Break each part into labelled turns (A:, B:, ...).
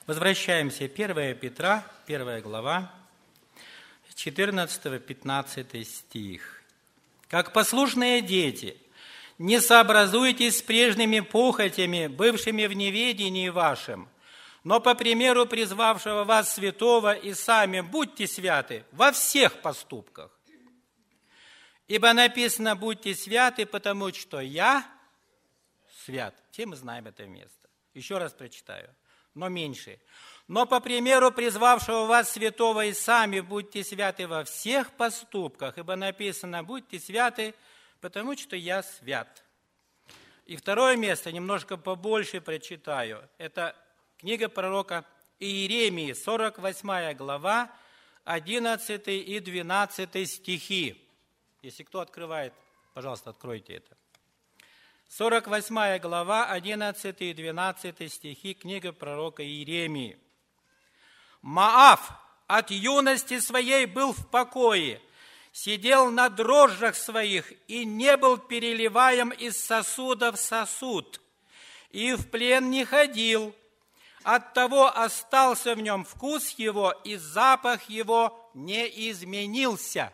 A: Возвращаемся. 1 Петра, 1 глава, 14-15 стих. «Как послушные дети, не сообразуйтесь с прежними похотями, бывшими в неведении вашем, но по примеру призвавшего вас святого и сами будьте святы во всех поступках. Ибо написано, будьте святы, потому что я свят». Все мы знаем это место. Еще раз прочитаю, но меньше. «Но по примеру призвавшего вас святого и сами будьте святы во всех поступках, ибо написано, будьте святы, потому что я свят». И второе место, немножко побольше прочитаю. Это книга пророка Иеремии, 48 глава, 11 и 12 стихи. Если кто открывает, пожалуйста, откройте это. 48 глава, 11 и 12 стихи, книга пророка Иеремии. «Моав от юности своей был в покое, сидел на дрожжах своих и не был переливаем из сосуда в сосуд, и в плен не ходил. Оттого остался в нем вкус его, и запах его не изменился.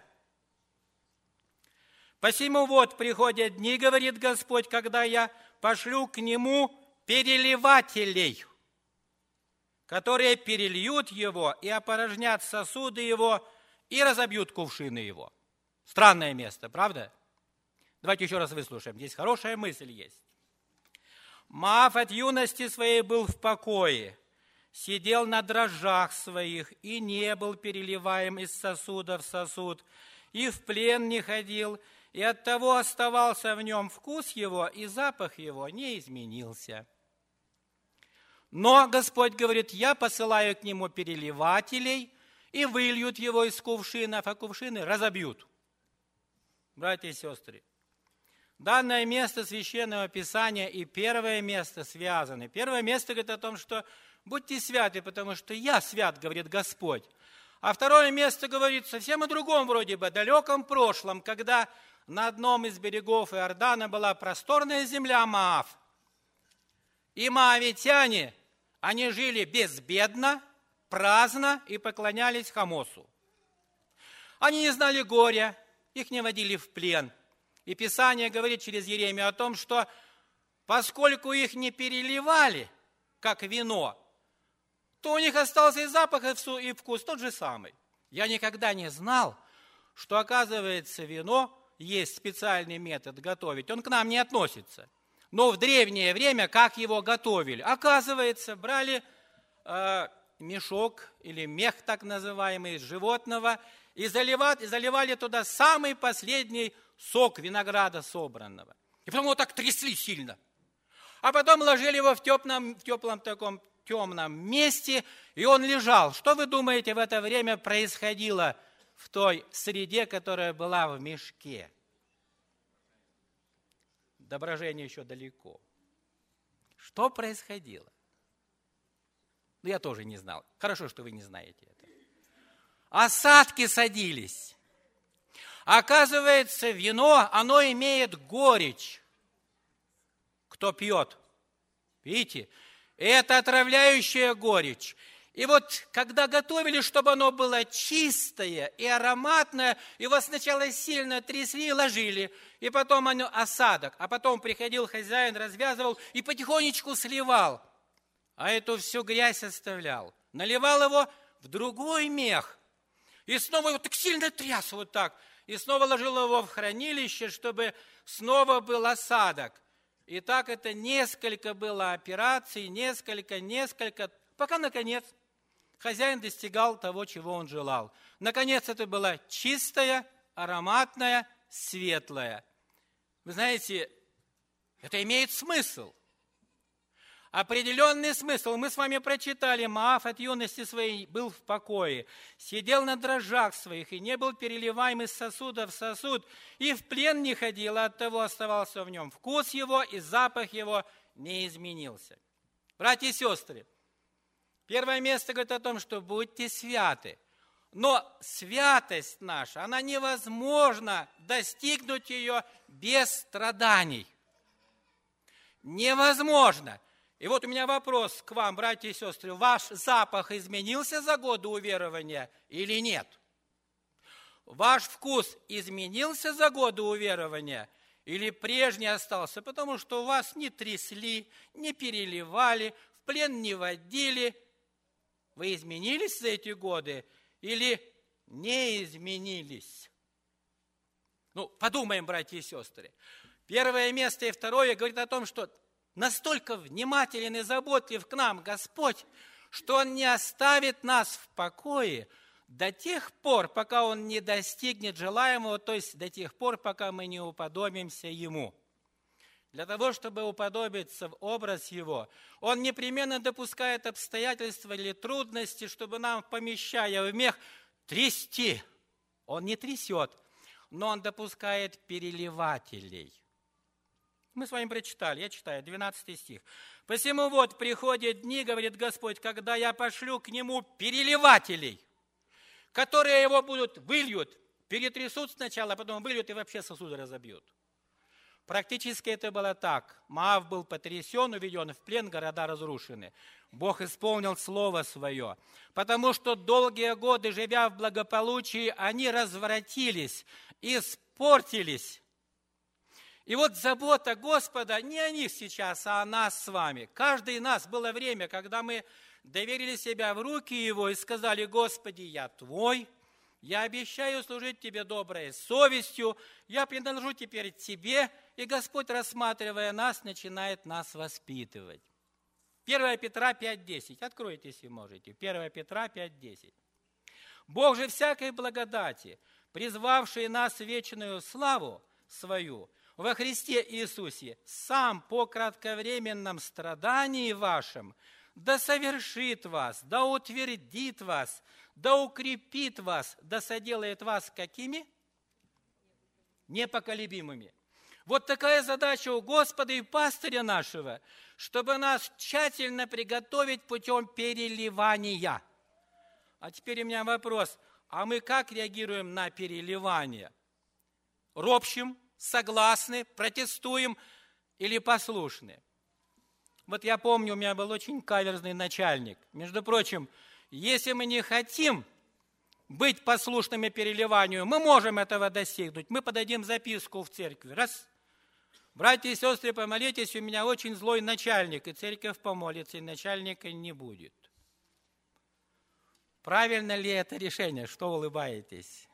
A: Посему вот приходят дни, говорит Господь, когда я пошлю к нему переливателей, которые перельют его и опорожнят сосуды его и разобьют кувшины его». Странное место, правда? Давайте еще раз выслушаем. Здесь хорошая мысль есть. «Моав от юности своей был в покое, сидел на дрожжах своих и не был переливаем из сосуда в сосуд, и в плен не ходил, и оттого оставался в нем вкус его, и запах его не изменился. Но Господь говорит, я посылаю к нему переливателей, и выльют его из кувшинов, а кувшины разобьют». Братья и сестры, данное место Священного Писания и первое место связаны. Первое место говорит о том, что будьте святы, потому что я свят, говорит Господь. А второе место говорит совсем о другом вроде бы, далеком прошлом, когда на одном из берегов Иордана была просторная земля Моав. И моавитяне, они жили безбедно, праздно и поклонялись Хамосу. Они не знали горя, их не водили в плен. И Писание говорит через Иеремию о том, что поскольку их не переливали, как вино, то у них остался и запах, и вкус тот же самый. Я никогда не знал, что, оказывается, вино есть специальный метод готовить. Он к нам не относится. Но в древнее время как его готовили? Оказывается, брали мешок или мех так называемый животного и заливали туда самый последний сок винограда собранного. И потом его так трясли сильно. А потом ложили его в теплом таком темном месте, и он лежал. Что вы думаете, в это время происходило в той среде, которая была в мешке? До брожения еще далеко. Что происходило? Ну, я тоже не знал. Хорошо, что вы не знаете это. Осадки садились. Оказывается, вино, оно имеет горечь. Кто пьет? Видите? Это отравляющая горечь. И вот, когда готовили, чтобы оно было чистое и ароматное, его сначала сильно трясли и ложили, и потом оно осадок. А потом приходил хозяин, развязывал и потихонечку сливал. А эту всю грязь оставлял. Наливал его в другой мех. И снова его так сильно тряс вот так. И снова ложил его в хранилище, чтобы снова был осадок. И так это несколько было операций, несколько, пока, наконец, хозяин достигал того, чего он желал. Наконец, это было чистое, ароматное, светлое. Вы знаете, это имеет смысл. Определенный смысл. Мы с вами прочитали, Моав от юности своей был в покое, сидел на дрожжах своих и не был переливаем из сосуда в сосуд, и в плен не ходил, а оттого оставался в нем вкус его, и запах его не изменился. Братья и сестры, первое место говорит о том, что будьте святы. Но святость наша, она невозможно достигнуть ее без страданий. Невозможно. И вот у меня вопрос к вам, братья и сестры. Ваш запах изменился за годы уверования или нет? Ваш вкус изменился за годы уверования или прежний остался? Потому что у вас не трясли, не переливали, в плен не водили. Вы изменились за эти годы или не изменились? Ну, подумаем, братья и сестры. Первое место и второе говорит о том, что настолько внимателен и заботлив к нам Господь, что Он не оставит нас в покое до тех пор, пока Он не достигнет желаемого, то есть до тех пор, пока мы не уподобимся Ему. Для того, чтобы уподобиться в образ Его, Он непременно допускает обстоятельства или трудности, чтобы нам, помещая в мех, трясти. Он не трясет, но Он допускает переливателей. Мы с вами прочитали, я читаю, 12 стих. «Посему вот приходят дни, говорит Господь, когда я пошлю к Нему переливателей, которые Его выльют, перетрясут сначала, а потом выльют и вообще сосуды разобьют». Практически это было так. Моав был потрясен, уведен в плен, города разрушены. Бог исполнил слово свое, потому что долгие годы, живя в благополучии, они развратились, испортились. И вот забота Господа не о них сейчас, а о нас с вами. Каждый из нас было время, когда мы доверили себя в руки Его и сказали: «Господи, я Твой, я обещаю служить Тебе доброй совестью, я принадлежу теперь Тебе». И Господь, рассматривая нас, начинает нас воспитывать. 1 Петра 5:10. Откройте, если можете. 1 Петра 5:10. «Бог же всякой благодати, призвавший нас в вечную славу свою, во Христе Иисусе, сам по кратковременном страдании вашем, да совершит вас, да утвердит вас, да укрепит вас, да соделает вас какими? Непоколебимыми». Вот такая задача у Господа и пастыря нашего, чтобы нас тщательно приготовить путем переливания. А теперь у меня вопрос, а мы как реагируем на переливание? Ропщим, согласны, протестуем или послушны? Вот я помню, у меня был очень каверзный начальник. Между прочим, если мы не хотим быть послушными переливанию, мы можем этого достигнуть. Мы подадим записку в церкви. Раз. Братья и сестры, помолитесь, у меня очень злой начальник, и церковь помолится, и начальника не будет. Правильно ли это решение? Что улыбаетесь?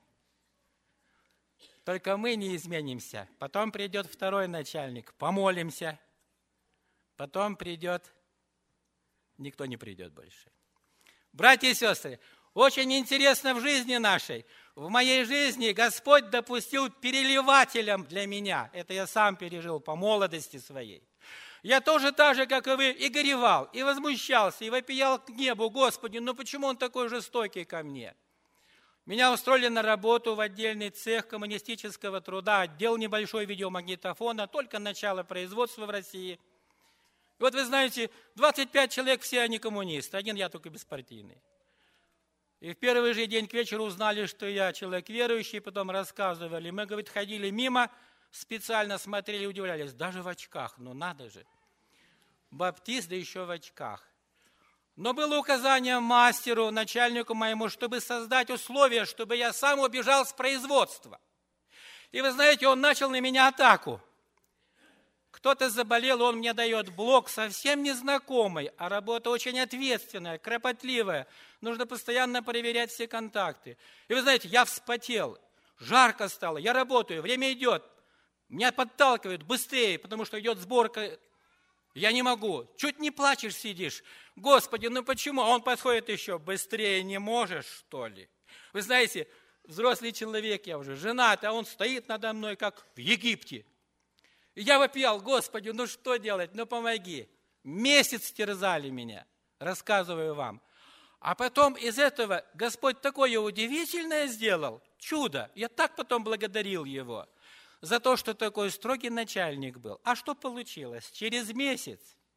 A: Только мы не изменимся. Потом придет второй начальник, помолимся. Потом придет, никто не придет больше. Братья и сестры, очень интересно в жизни нашей. В моей жизни Господь допустил переливателем для меня. Это я сам пережил по молодости своей. Я тоже так же, как и вы, и горевал, и возмущался, и вопиял к небу: «Господи, ну почему Он такой жестокий ко мне?» Меня устроили на работу в отдельный цех коммунистического труда, отдел небольшой видеомагнитофона, только начало производства в России. И вот вы знаете, 25 человек, все они коммунисты, один я только беспартийный. И в первый же день к вечеру узнали, что я человек верующий, потом рассказывали. Мы, говорит, ходили мимо, специально смотрели, удивлялись, даже в очках, ну надо же. Баптист, да еще в очках. Но было указание мастеру, начальнику моему, чтобы создать условия, чтобы я сам убежал с производства. И вы знаете, он начал на меня атаку. Кто-то заболел, он мне дает блок совсем незнакомый, а работа очень ответственная, кропотливая. Нужно постоянно проверять все контакты. И вы знаете, я вспотел, жарко стало, я работаю, время идет. Меня подталкивают быстрее, потому что идет сборка. Я не могу. Чуть не плачешь, сидишь. Господи, ну почему? А он подходит еще. Быстрее не можешь, что ли? Вы знаете, взрослый человек я уже, женат, а он стоит надо мной, как в Египте. И я вопиял: Господи, ну что делать? Ну помоги. Месяц терзали меня, рассказываю вам. А потом из этого Господь такое удивительное сделал, чудо. Я так потом благодарил Его за то, что такой строгий начальник был. А что получилось? Через месяц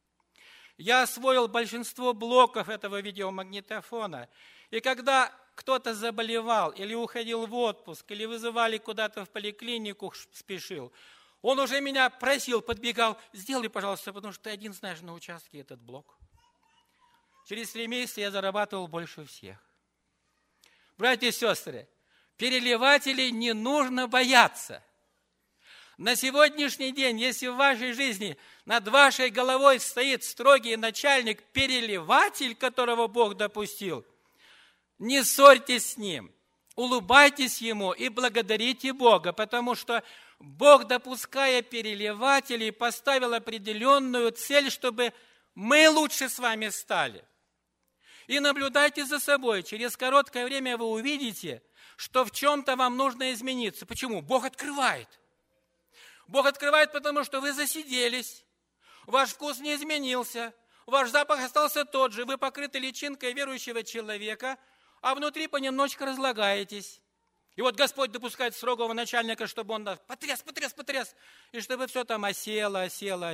A: я освоил большинство блоков этого видеомагнитофона. И когда кто-то заболевал или уходил в отпуск, или вызывали куда-то в поликлинику, спешил, Он уже меня просил, подбегал, сделай, пожалуйста, потому что ты один знаешь на участке этот блок. Через 3 месяца я зарабатывал больше всех. Братья и сестры, переливателей не нужно бояться. На сегодняшний день, если в вашей жизни над вашей головой стоит строгий начальник, переливатель, которого Бог допустил, не ссорьтесь с ним, улыбайтесь ему и благодарите Бога, потому что Бог, допуская переливателей, поставил определенную цель, чтобы мы лучше с вами стали. И наблюдайте за собой. Через короткое время вы увидите, что в чем-то вам нужно измениться. Почему? Бог открывает. Бог открывает, потому что вы засиделись, ваш вкус не изменился, ваш запах остался тот же, вы покрыты личинкой верующего человека, а внутри понемножку разлагаетесь. И вот Господь допускает строгого начальника, чтобы он нас потряс, и чтобы все там осело.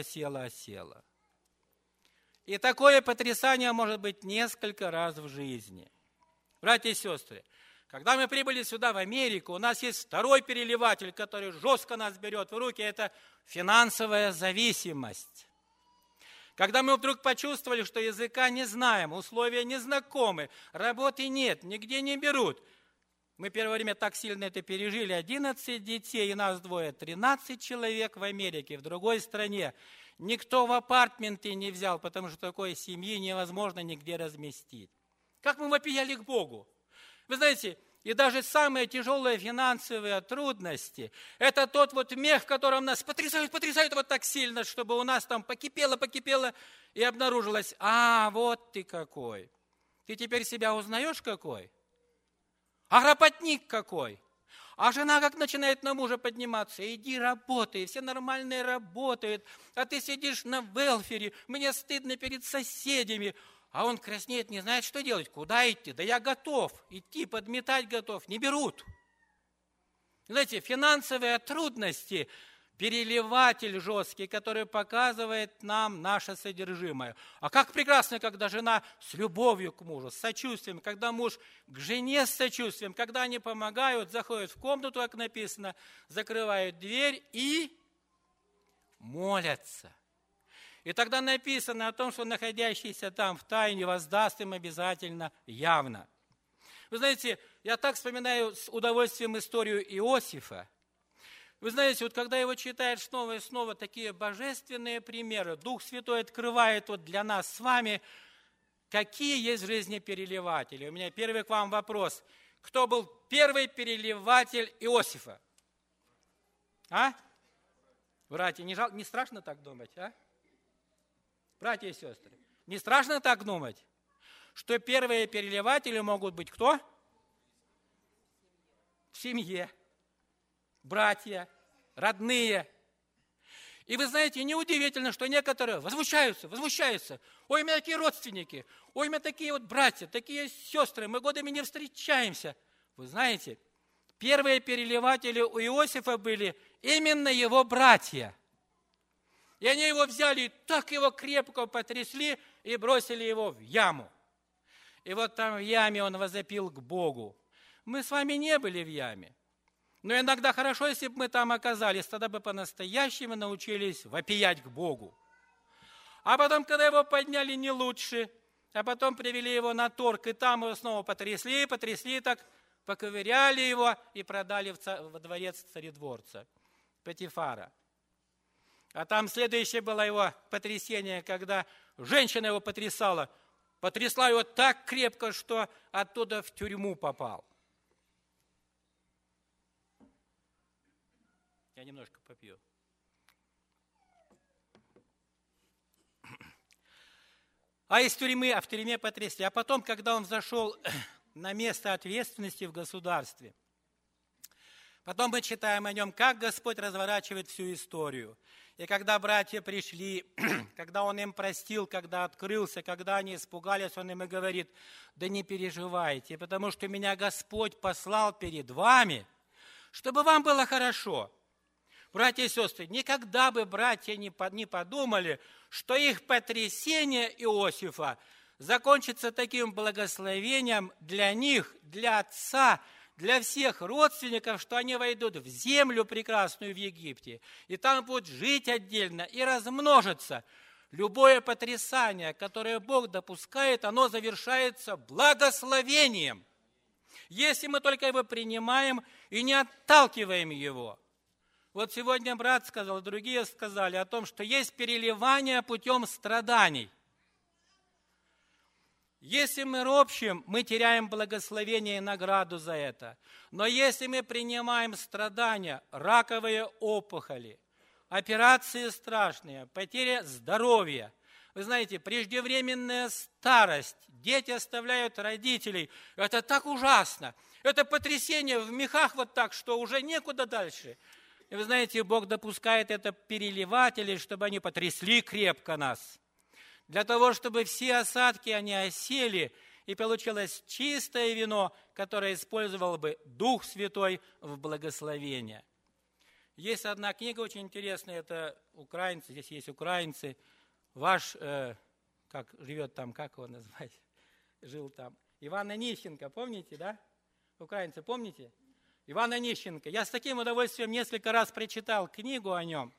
A: И такое потрясание может быть несколько раз в жизни. Братья и сестры, когда мы прибыли сюда, в Америку, у нас есть второй переливатель, который жестко нас берет в руки, это финансовая зависимость. Когда мы вдруг почувствовали, что языка не знаем, условия незнакомы, работы нет, нигде не берут. Мы первое время так сильно это пережили, 11 детей, и нас двое, 13 человек в Америке, в другой стране. Никто в апартменты не взял, потому что такой семьи невозможно нигде разместить. Как мы вопияли к Богу. Вы знаете, и даже самые тяжелые финансовые трудности, это тот вот мех, которым нас потрясают вот так сильно, чтобы у нас там покипело, и обнаружилось, вот ты какой. Ты теперь себя узнаешь какой? А работник какой? А жена как начинает на мужа подниматься, иди работай, все нормальные работают, а ты сидишь на велфере, мне стыдно перед соседями. А он краснеет, не знает, что делать, куда идти. Да я готов, идти, подметать готов, не берут. Знаете, финансовые трудности, переливатель жесткий, который показывает нам наше содержимое. А как прекрасно, когда жена с любовью к мужу, с сочувствием, когда муж к жене с сочувствием, когда они помогают, заходят в комнату, как написано, закрывают дверь и молятся. И тогда написано о том, что находящийся там в тайне воздаст им обязательно явно. Вы знаете, я так вспоминаю с удовольствием историю Иосифа. Вы знаете, вот когда его читают снова и снова такие божественные примеры, Дух Святой открывает вот для нас с вами, какие есть в жизни переливатели. У меня первый к вам вопрос. Кто был первый переливатель Иосифа? Братья, не страшно так думать, Братья и сестры, не страшно так думать, что первые переливатели могут быть кто? В семье. Братья, родные. И вы знаете, неудивительно, что некоторые возмущаются. Ой, у меня такие родственники, ой, у меня такие вот братья, такие сестры, мы годами не встречаемся. Вы знаете, первые переливатели у Иосифа были именно его братья. И они его взяли, и так его крепко потрясли и бросили его в яму. И вот там в яме он возопил к Богу. Мы с вами не были в яме. Но иногда хорошо, если бы мы там оказались, тогда бы по-настоящему научились вопиять к Богу. А потом, когда его подняли, не лучше, а потом привели его на торг, и там его снова потрясли, так поковыряли его и продали во дворец царедворца Потифара. А там следующее было его потрясение, когда женщина его потрясла его так крепко, что оттуда в тюрьму попал. Я немножко попью. В тюрьме потрясли. А потом, когда он зашел на место ответственности в государстве, потом мы читаем о нем, как Господь разворачивает всю историю. И когда братья пришли, когда он им простил, когда открылся, когда они испугались, он им и говорит, да не переживайте, потому что меня Господь послал перед вами, чтобы вам было хорошо. Братья и сестры, никогда бы братья не подумали, что их потрясение Иосифа закончится таким благословением для них, для отца, для всех родственников, что они войдут в землю прекрасную в Египте, и там будут жить отдельно и размножиться. Любое потрясание, которое Бог допускает, оно завершается благословением, если мы только его принимаем и не отталкиваем его. Вот сегодня брат сказал, другие сказали о том, что есть переливание путем страданий. Если мы ропщим, мы теряем благословение и награду за это. Но если мы принимаем страдания, раковые опухоли, операции страшные, потеря здоровья, вы знаете, преждевременная старость, дети оставляют родителей, это так ужасно, это потрясение в мехах вот так, что уже некуда дальше. И вы знаете, Бог допускает это переливателей, чтобы они потрясли крепко нас. Для того, чтобы все осадки, они осели, и получилось чистое вино, которое использовал бы Дух Святой в благословение. Есть одна книга очень интересная, это украинцы, здесь есть украинцы. Ваш, как живет там, как его назвать, жил там, Иван Онищенко, помните, да? Украинцы, помните? Иван Онищенко. Я с таким удовольствием несколько раз прочитал книгу о нем.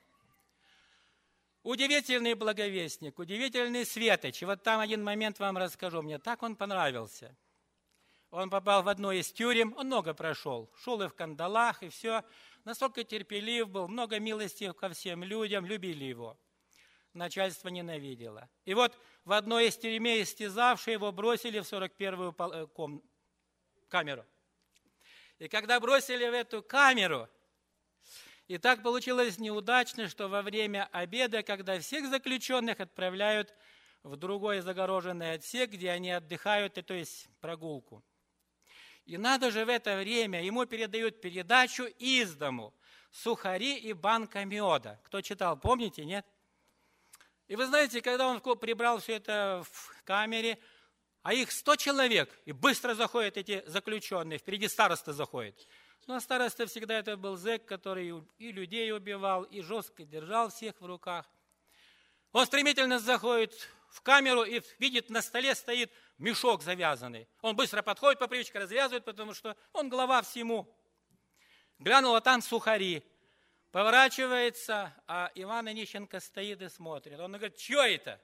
A: Удивительный благовестник, удивительный светоч. И вот там один момент вам расскажу. Мне так он понравился. Он попал в одну из тюрем, он много прошел. Шел и в кандалах, и все. Настолько терпелив был, много милости ко всем людям, любили его. Начальство ненавидело. И вот в одной из тюрьмей истязавшие его бросили в 41-ю камеру. И когда бросили в эту камеру, и так получилось неудачно, что во время обеда, когда всех заключенных отправляют в другой загороженный отсек, где они отдыхают, то есть прогулку. И надо же в это время, ему передают передачу из дому, сухари и банка меда. Кто читал, помните, нет? И вы знаете, когда он прибрал все это в камере, а их 100 человек, и быстро заходят эти заключенные, впереди староста заходит. Ну, а староста всегда это был зэк, который и людей убивал, и жестко держал всех в руках. Он стремительно заходит в камеру и видит, на столе стоит мешок завязанный. Он быстро подходит, по привычке развязывает, потому что он глава всему. Глянул, а там сухари. Поворачивается, а Иван Онищенко стоит и смотрит. Он говорит, что это?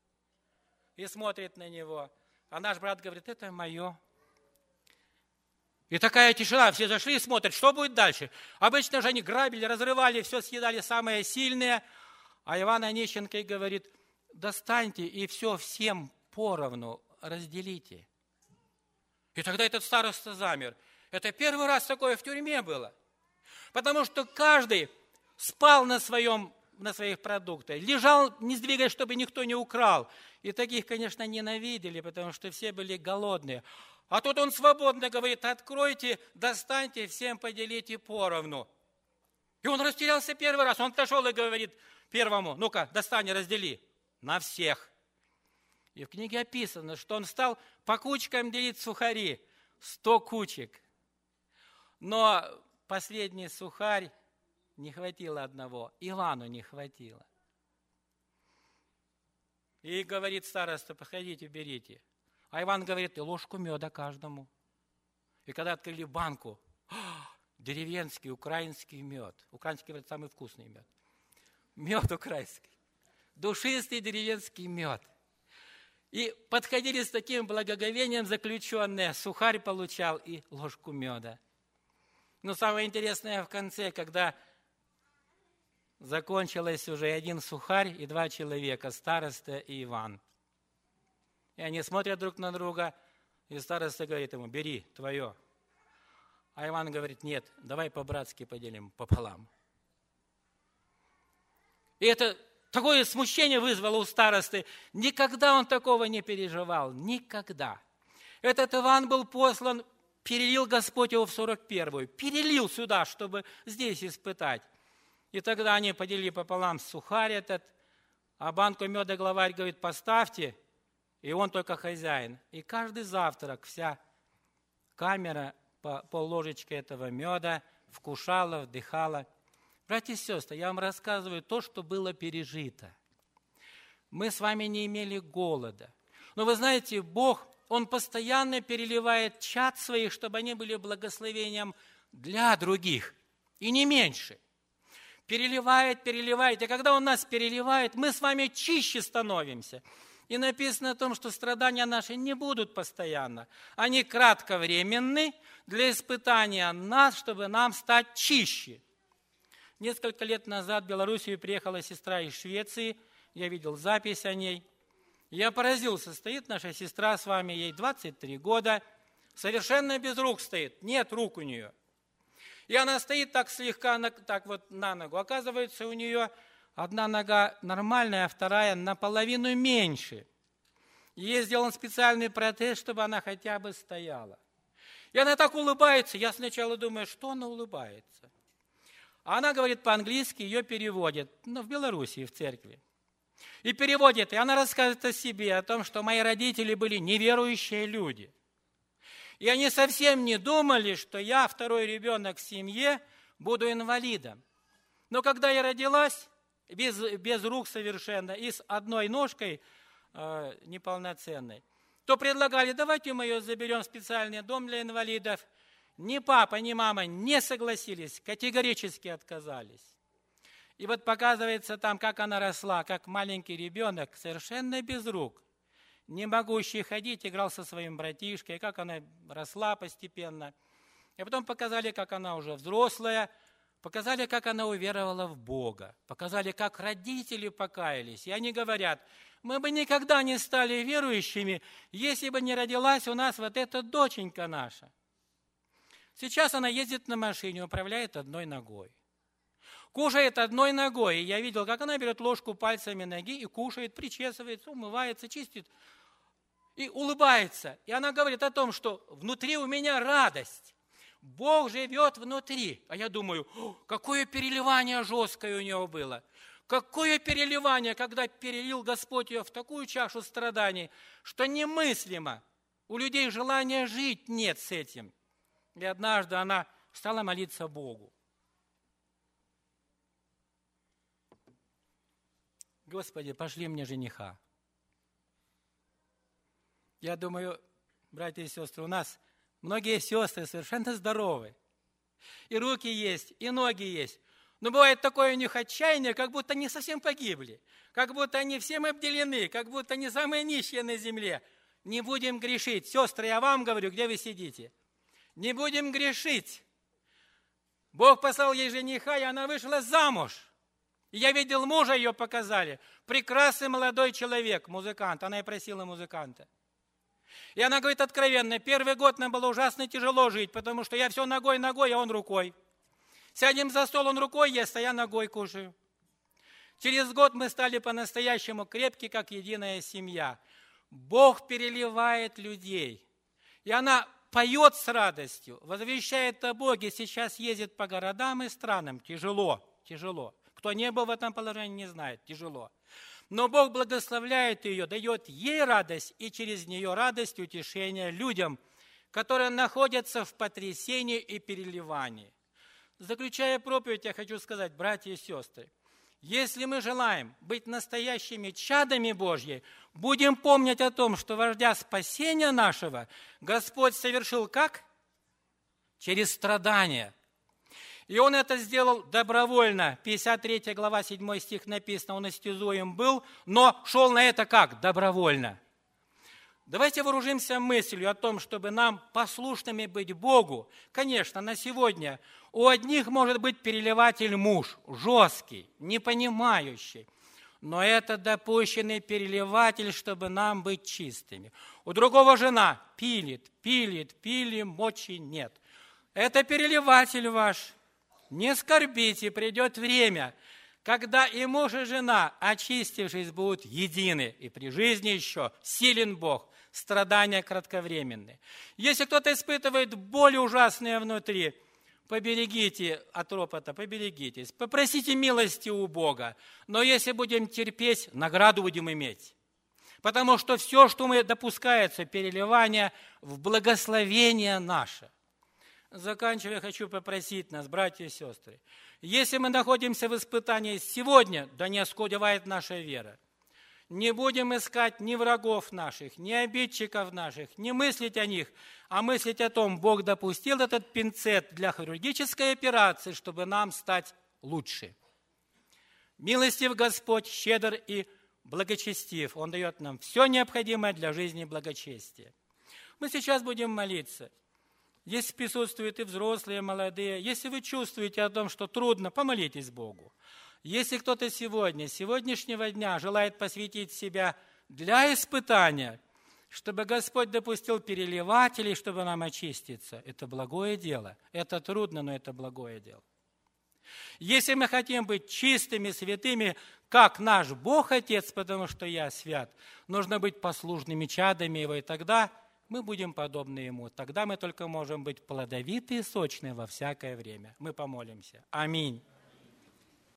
A: И смотрит на него. А наш брат говорит, это мое. И такая тишина, все зашли и смотрят, что будет дальше. Обычно же они грабили, разрывали, все съедали самое сильное. А Иван Онищенко говорит, достаньте и все всем поровну разделите. И тогда этот староста замер. Это первый раз такое в тюрьме было. Потому что каждый спал на своих продуктах, лежал, не сдвигаясь, чтобы никто не украл. И таких, конечно, ненавидели, потому что все были голодные. А тут он свободно говорит, откройте, достаньте, всем поделите поровну. И он растерялся первый раз. Он подошел и говорит первому, ну-ка, достань и раздели. На всех. И в книге описано, что он стал по кучкам делить сухари. 100 кучек. Но последний сухарь не хватило одного. Ивану не хватило. И говорит староста, походите, берите. А Иван говорит, и ложку меда каждому. И когда открыли банку, деревенский, украинский мед. Украинский, говорит, самый вкусный мед. Мед украинский. Душистый деревенский мед. И подходили с таким благоговением заключенные. Сухарь получал и ложку меда. Но самое интересное в конце, когда закончилось уже 1 сухарь и 2 человека, староста и Иван. И они смотрят друг на друга, и староста говорит ему, бери, твое. А Иван говорит, нет, давай по-братски поделим пополам. И это такое смущение вызвало у старосты. Никогда он такого не переживал, никогда. Этот Иван был послан, перелил Господь его в 41-ю, перелил сюда, чтобы здесь испытать. И тогда они поделили пополам сухарь этот, а банку меда главарь говорит, поставьте, и он только хозяин. И каждый завтрак вся камера по ложечке этого меда вкушала, вдыхала. Братья и сестры, я вам рассказываю то, что было пережито. Мы с вами не имели голода. Но вы знаете, Бог Он постоянно переливает чад своих, чтобы они были благословением для других, и не меньше. Переливает, переливает. И когда Он нас переливает, мы с вами чище становимся. И написано о том, что страдания наши не будут постоянно. Они кратковременны для испытания нас, чтобы нам стать чище. Несколько лет назад в Белоруссию приехала сестра из Швеции. Я видел запись о ней. Я поразился. Стоит наша сестра с вами, ей 23 года. Совершенно без рук стоит. Нет рук у нее. И она стоит так слегка, так вот на ногу. Оказывается, у нее одна нога нормальная, а вторая наполовину меньше. Ей сделан специальный протез, чтобы она хотя бы стояла. И она так улыбается. Я сначала думаю, что она улыбается. А она говорит по-английски, ее переводят. В Белоруссии, в церкви. И переводит. И она рассказывает о себе, о том, что мои родители были неверующие люди. И они совсем не думали, что я, второй ребенок в семье, буду инвалидом. Но когда я родилась, без рук совершенно, и с одной ножкой неполноценной, то предлагали, давайте мы ее заберем в специальный дом для инвалидов. Ни папа, ни мама не согласились, категорически отказались. И вот показывается там, как она росла, как маленький ребенок, совершенно без рук. Не могущий ходить, играл со своим братишкой, как она росла постепенно. И потом показали, как она уже взрослая, показали, как она уверовала в Бога, показали, как родители покаялись. И они говорят, мы бы никогда не стали верующими, если бы не родилась у нас вот эта доченька наша. Сейчас она ездит на машине, управляет одной ногой. Кушает одной ногой. И я видел, как она берет ложку пальцами ноги и кушает, причесывается, умывается, чистит. И улыбается. И она говорит о том, что внутри у меня радость. Бог живет внутри. А я думаю, какое переливание жесткое у него было. Какое переливание, когда перелил Господь ее в такую чашу страданий, что немыслимо. У людей желания жить нет с этим. И однажды она стала молиться Богу. Господи, пошли мне жениха. Я думаю, братья и сестры, у нас многие сестры совершенно здоровы. И руки есть, и ноги есть. Но бывает такое у них отчаяние, как будто они совсем погибли. Как будто они всем обделены, как будто они самые нищие на земле. Не будем грешить. Сестры, я вам говорю, где вы сидите? Не будем грешить. Бог послал ей жениха, и она вышла замуж. И я видел мужа, ее показали. Прекрасный молодой человек, музыкант. Она и просила музыканта. И она говорит откровенно, первый год нам было ужасно тяжело жить, потому что я все ногой, а он рукой. Сядем за стол, он рукой ест, а я ногой кушаю. Через год мы стали по-настоящему крепки, как единая семья. Бог переливает людей. И она поет с радостью, возвещает о Боге, сейчас ездит по городам и странам. Тяжело. Кто не был в этом положении, не знает, тяжело. Но Бог благословляет ее, дает ей радость, и через нее радость и утешение людям, которые находятся в потрясении и переливании. Заключая проповедь, я хочу сказать, братья и сестры, если мы желаем быть настоящими чадами Божьи, будем помнить о том, что вождя спасения нашего Господь совершил как? Через страдания. И Он это сделал добровольно. 53 глава, 7 стих написано, Он истязуем был, но шел на это как? Добровольно. Давайте вооружимся мыслью о том, чтобы нам послушными быть Богу. Конечно, на сегодня у одних может быть переливатель муж, жесткий, непонимающий, но это допущенный переливатель, чтобы нам быть чистыми. У другого жена пилит, мочи нет. Это переливатель ваш. Не скорбите, придет время, когда и муж, и жена, очистившись, будут едины, и при жизни еще силен Бог, страдания кратковременные. Если кто-то испытывает боль ужасные внутри, поберегите от ропота, поберегитесь, попросите милости у Бога, но если будем терпеть, награду будем иметь. Потому что все, что мы допускается, переливание в благословение наше. Заканчивая, хочу попросить нас, братья и сестры, если мы находимся в испытании сегодня, да не оскудевает наша вера. Не будем искать ни врагов наших, ни обидчиков наших, не мыслить о них, а мыслить о том, Бог допустил этот пинцет для хирургической операции, чтобы нам стать лучше. Милостив Господь, щедр и благочестив. Он дает нам все необходимое для жизни и благочестия. Мы сейчас будем молиться. Если присутствуют и взрослые, и молодые, если вы чувствуете о том, что трудно, помолитесь Богу. Если кто-то сегодняшнего дня желает посвятить себя для испытания, чтобы Господь допустил переливателей, чтобы нам очиститься, это благое дело. Это трудно, но это благое дело. Если мы хотим быть чистыми, святыми, как наш Бог Отец, потому что я свят, нужно быть послушными чадами Его, и тогда мы будем подобны Ему. Тогда мы только можем быть плодовиты и сочны во всякое время. Мы помолимся. Аминь.